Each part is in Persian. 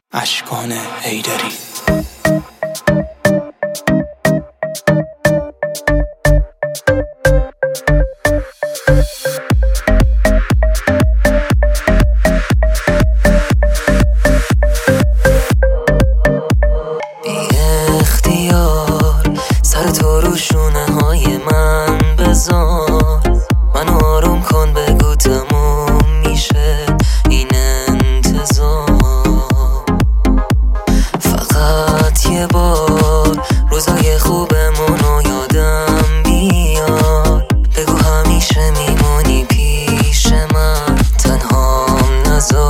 اشکان حیدری. سر تو رو شونه های من بذار، من آروم کن، بگو تموم میشه این انتظار. فقط یه بار روزای خوبمونو یادم بیار، بگو همیشه میمونی پیش من، تنهام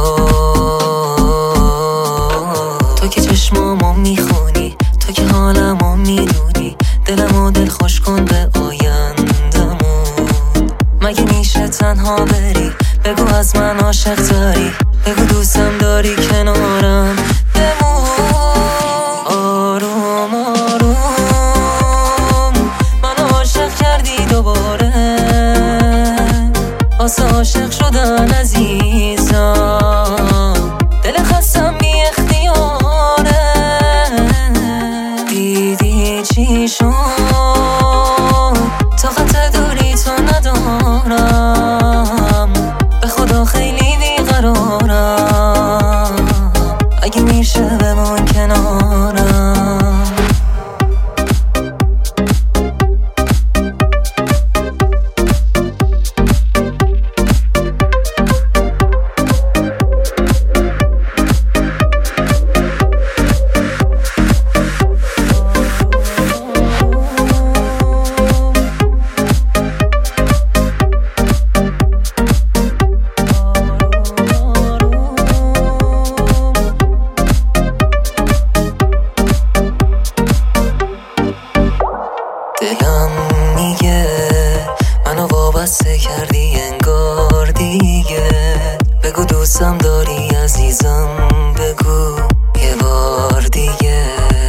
نذار. تو که چشمامو میخونی، تو که حالمو میدونی، دلمو دل خوش کن به آیندمون. مگه میشه تنها بری؟ بگو از من عاشق تری، بگو دوستم داری، کنارم بمون. آروم آروم منو عاشق کردی دوباره، واسه عاشق شدن عزیزم دل خستم بی اختیاره. دیدی چی شد؟ طاقت دوری تو ندارم، به خدا خیلی بیقرارم، اگه میشه بمون کنارم. دلم میگه منو وابسته کردی انگار دیگه، بگو دوستم داری عزیزم، بگو یه بار دیگه.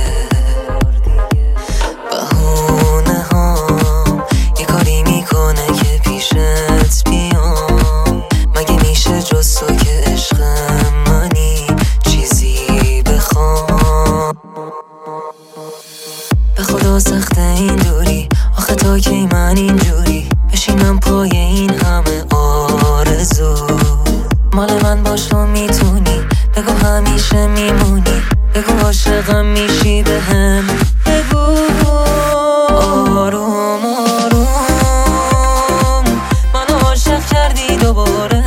بهونه هم یه کاری میکنه که پیشت بیام، مگه میشه جز تو که عشق منی چیزی بخوام؟ به خدا سخته این دوری، آخه تا کی من اینجوری بشینم پای این همه آرزو؟ مال من باش تو میتونی، بگو همیشه میمونی، بگو عاشقم میشی بهم، بگو. آروم آروم منو عاشق کردی دوباره،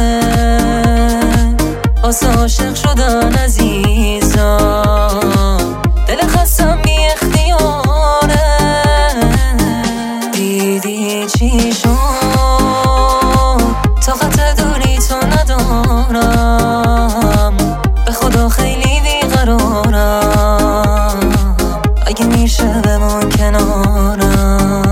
واسه عاشق شدن عزیزم دل خستم بی اختیاره. دیدی چی شد؟ طاقت دوری تو ندارم، به خدا خیلی بیقرارم، اگه میشه بمون کنارم.